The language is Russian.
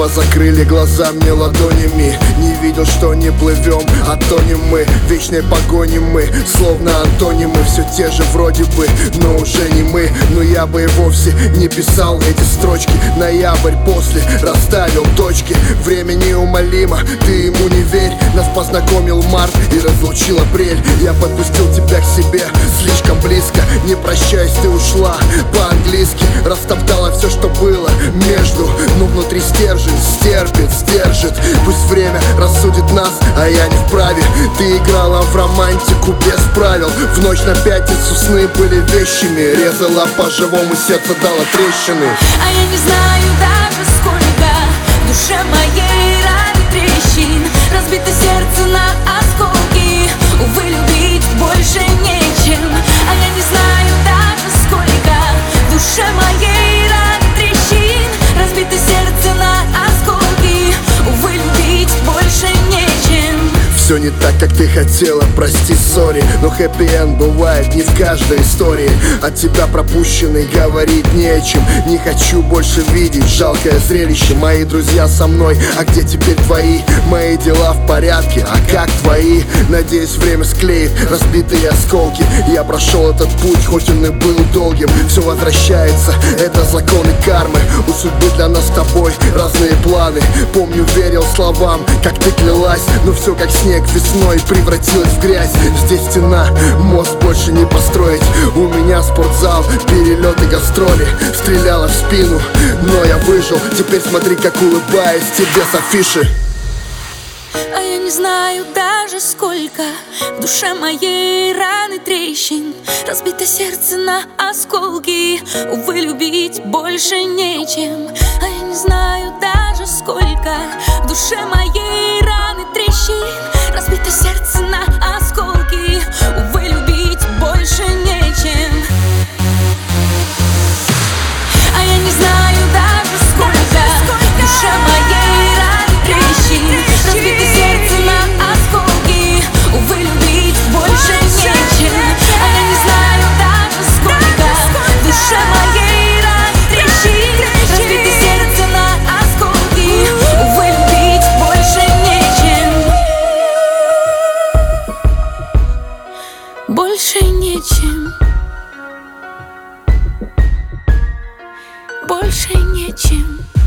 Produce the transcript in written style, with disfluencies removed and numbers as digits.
едва закрыли глаза мне ладонями. Не видел, что не плывем, а тонем мы. Вечной погони мы, словно антонимы. Все те же вроде бы, но уже не мы. Но я бы и вовсе не писал эти строчки. Ноябрь после расставил точки. Время неумолимо, ты ему не верь. Нас познакомил март и разлучил апрель. Я подпустил тебя к себе слишком близко. Не прощаясь, ты ушла по-английски. Растоптала все, что было между. Но внутри стержень стерпит, сдержит. Пусть время рассудит нас, а я не вправе. Ты играла в романтику без правил. В ночь на пятницу сны были вещими. Резала по-живому, сердце дало трещины. А я не знаю даже сколько в душе моей раны трещин. Разбито сердце на осколки. Увы, любить больше нечем. А я не знаю даже сколько в душе моей раны трещин. Разбито сердце на осколки. Увы, любить больше нечем. Все не так, как ты хотела, прости, сори. Но хэппи-энд бывает не в каждой истории. От тебя пропущенный говорить не о чем. Не хочу больше видеть жалкое зрелище. Мои друзья со мной, а где теперь твои? Мои дела в порядке, а как твои? Надеюсь, время склеит разбитые осколки. Я прошел этот путь, хоть он и был долгим. Все возвращается, это законы кармы. У судьбы для нас с тобой разные планы. Помню, верил словам, как ты клялась. Но все как снег весной превратилась в грязь. Здесь стена, мост больше не построить. У меня спортзал, перелеты, гастроли. Стреляла в спину, но я выжил. Теперь смотри, как улыбаюсь тебе с афиши. А я не знаю даже сколько в душе моей раны трещин. Разбито сердце на осколки. Увы, любить больше нечем. А я не знаю даже сколько в душе моей раны трещин. Разбито сердце на осколки. Увы, любить больше нечем. А я не знаю даже сколько в душе моей раны трещин. Разбито сердце на осколки. Увы, любить больше нечем. А я не знаю даже сколько в душе моей раны трещин. Разбито сердце на осколки. Увы, любить больше нечем. Больше нечем. Больше нечем.